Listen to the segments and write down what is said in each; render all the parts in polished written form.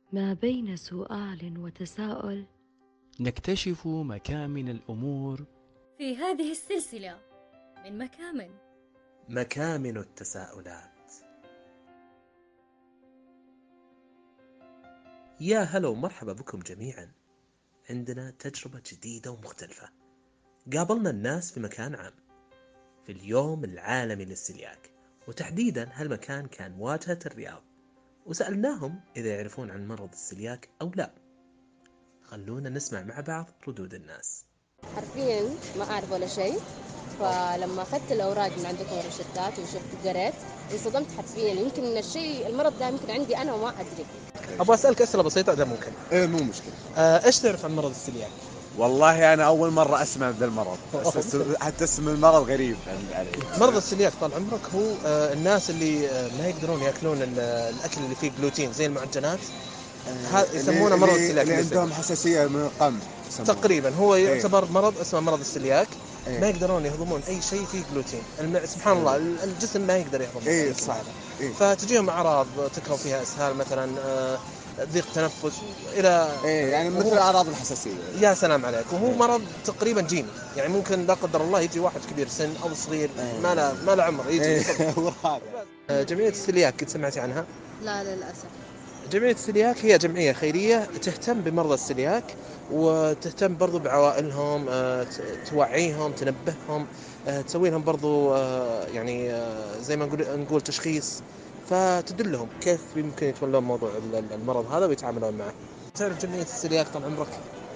ما بين سؤال وتساؤل نكتشف مكامن الأمور في هذه السلسلة من مكامن التساؤلات. يا هلا ومرحبا بكم جميعا. عندنا تجربة جديدة ومختلفة. قابلنا الناس في مكان عام في اليوم العالمي للسلياك، وتحديدا هالمكان كان واجهة الرياض، وسألناهم إذا يعرفون عن مرض السلياك أو لا. خلونا نسمع مع بعض ردود الناس. حرفيا ما أعرف ولا شيء، فلما أخذت الأوراق من عندكم روشتات وشفت قريت انصدمت حرفيا. يمكن المرض ده يمكن عندي أنا وما أدري. أبغى أسألك أسئلة بسيطة إذا ممكن. إيه مو مشكلة. إيش تعرف عن مرض السلياك؟ والله أنا أول مرة أسمع ذا المرض، حتى اسم المرض غريب علي. مرض السلياك طال عمرك هو الناس اللي ما يقدرون يأكلون الأكل اللي فيه جلوتين زي المعجنات، يسمونه مرض السلياك. اللي عندهم حساسية من القمح تقريبا هو يعتبر مرض اسمه مرض السلياك. ما يقدرون يهضمون أي شيء فيه جلوتين. سبحان الله الجسم ما يقدر يهضم. صح. فتجيهم أعراض تكون فيها إسهال مثلا، ضيق تنفس إلى يعني مثل أعراض الحساسية. يا سلام عليك. وهو مرض تقريبا جيني، يعني ممكن لا قدر الله يجي واحد كبير سن أو صغير ما له عمر يجي. جمعية السلياك قد سمعتي عنها؟ لا للأسف. جمعية السلياك هي جمعية خيرية تهتم بمرضى السلياك، وتهتم برضو بعوائلهم، توعيهم، تنبههم، تسوي لهم برضو يعني زي ما نقول تشخيص، فتدلهم كيف يمكن يتولون موضوع المرض هذا ويتعاملون معه. تعرف جمعية السلياك طال عمرك؟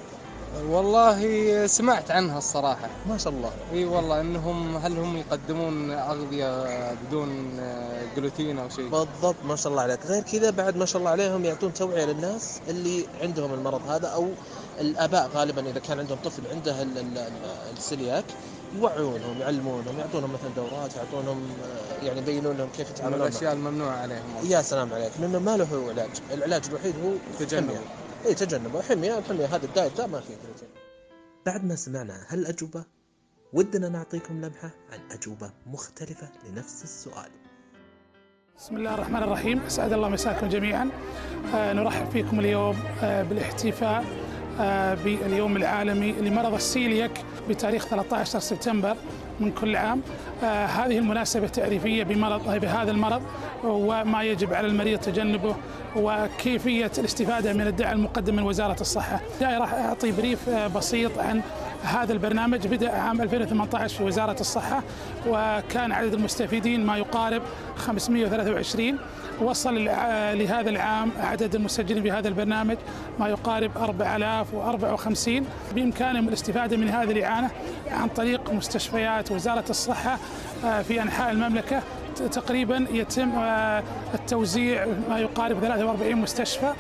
والله سمعت عنها الصراحة. ما شاء الله. اي والله هل هم يقدمون أغذية بدون جلوتين أو شيء؟ بالضبط، ما شاء الله عليك. غير كذا بعد ما شاء الله عليهم يعطون توعية للناس اللي عندهم المرض هذا، أو الآباء غالبا إذا كان عندهم طفل عنده السلياك يوعونهم، يعلمونهم، يعطونهم مثلا دورات، يعطونهم يعني يبينون لهم كيف يتعاملون. الأشياء الممنوعة عليهم. يا سلام عليك، لأنه ما له علاج. العلاج الوحيد هو تجنبه. تجنبه. الحمية هذا الدايت ده ما فيه جلوتين. بعد ما سمعنا هالأجوبة ودنا نعطيكم لمحة عن أجوبة مختلفة لنفس السؤال. بسم الله الرحمن الرحيم. أسعد الله مساكم جميعا. نرحب فيكم اليوم بالاحتفاء باليوم العالمي لمرض السيلياك بتاريخ 13 سبتمبر من كل عام. هذه المناسبة تعريفية بهذا المرض وما يجب على المريض تجنبه وكيفية الاستفادة من الدعم المقدم من وزارة الصحة. راح أعطي بريف بسيط عن هذا البرنامج. بدأ عام 2018 في وزارة الصحة، وكان عدد المستفيدين ما يقارب 523. وصل لهذا العام عدد المسجلين بهذا البرنامج ما يقارب 4054. بإمكانهم الاستفادة من هذه الإعانة عن طريق مستشفيات وزارة الصحة في أنحاء المملكة. تقريبا يتم التوزيع ما يقارب 43 مستشفى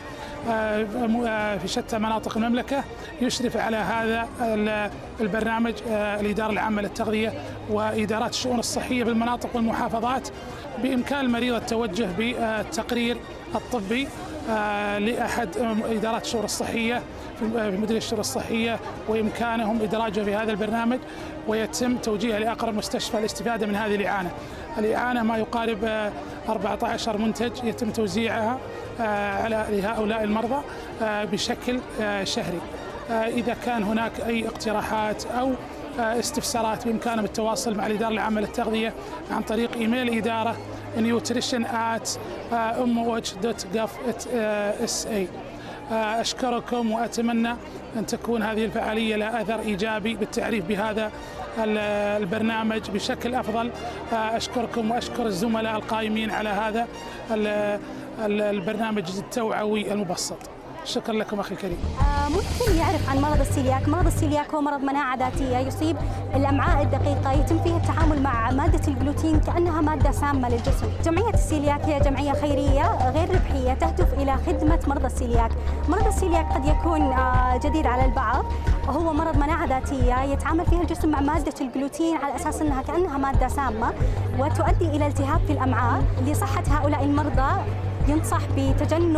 في شتى مناطق المملكة. يشرف على هذا البرنامج الإدارة العامة للتغذية وإدارات الشؤون الصحية بالمناطق والمحافظات. بإمكان المريض التوجه بالتقرير الطبي لأحد إدارات الشؤون الصحية في مديرية الشؤون الصحية، وإمكانهم إدراجه في هذا البرنامج، ويتم توجيهه لأقرب مستشفى للاستفادة من هذه الإعانة. الإعانة ما يقارب 14 منتج يتم توزيعها لهؤلاء المرضى بشكل شهري. إذا كان هناك أي اقتراحات أو استفسارات بإمكانهم التواصل مع الإدارة العامة للتغذية عن طريق إيميل الإدارة nutrition@moh.gov.sa. أشكركم وأتمنى أن تكون هذه الفعالية لها أثر إيجابي بالتعريف بهذا البرنامج بشكل أفضل. أشكركم وأشكر الزملاء القائمين على هذا البرنامج التوعوي المبسط. شكرا لكم أخي الكريم. ممكن يعرف عن مرض السيلياك؟ مرض السيلياك هو مرض مناعة ذاتية يصيب الأمعاء الدقيقة، يتم فيه التعامل مع مادة الجلوتين كأنها مادة سامة للجسم. جمعية السيلياك هي جمعية خيرية غير ربحية تهدف إلى خدمة مرضى السيلياك. مرض السيلياك قد يكون جديد على البعض، وهو مرض مناعة ذاتية يتعامل فيها الجسم مع مادة الجلوتين على أساس أنها كأنها مادة سامة وتؤدي إلى التهاب في الأمعاء. لصحة هؤلاء المرضى ينصح بتجنب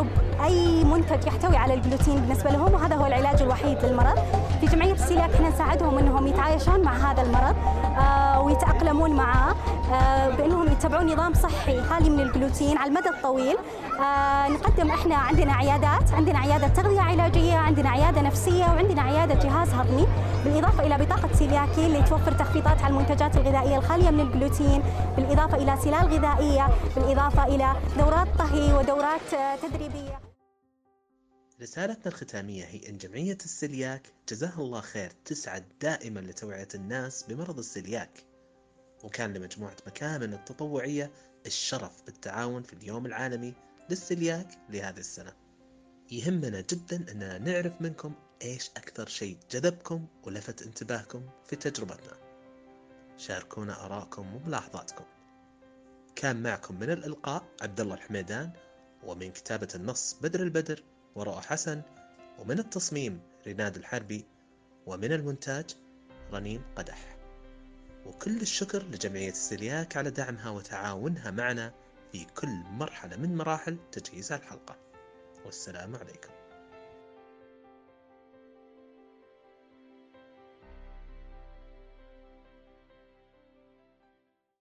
أي منتج يحتوي على الجلوتين بالنسبة لهم، وهذا هو العلاج الوحيد للمرض. في جمعية السيلياك احنا نساعدهم أنهم يتعايشون مع هذا المرض ويتأقلمون معه بأنهم يتبعون نظام صحي خالي من الجلوتين على المدى الطويل. نقدم احنا عندنا عيادات، عندنا عيادة تغذية علاجية، عندنا عيادة نفسية، وعندنا عيادة جهاز هضمي، بالإضافة إلى بطاقة سيلياكي اللي توفر تخفيضات على المنتجات الغذائية الخالية من الجلوتين، بالإضافة إلى سلال غذائية، بالإضافة إلى دورات طهي ودورات تدريبية. رسالتنا الختامية هي أن جمعية السيلياك جزاها الله خير تسعد دائما لتوعية الناس بمرض السيلياك، وكان لمجموعة مكامن التطوعية الشرف بالتعاون في اليوم العالمي للسيلياك لهذه السنة. يهمنا جدا أننا نعرف منكم إيش أكثر شيء جذبكم ولفت انتباهكم في تجربتنا. شاركونا آراءكم وملاحظاتكم. كان معكم من الإلقاء عبد الله الحميدان، ومن كتابة النص بدر البدر ورؤى حسن، ومن التصميم ريناد الحربي، ومن المونتاج رنين قدح. وكل الشكر لجمعية السيلياك على دعمها وتعاونها معنا في كل مرحلة من مراحل تجهيز الحلقة. والسلام عليكم.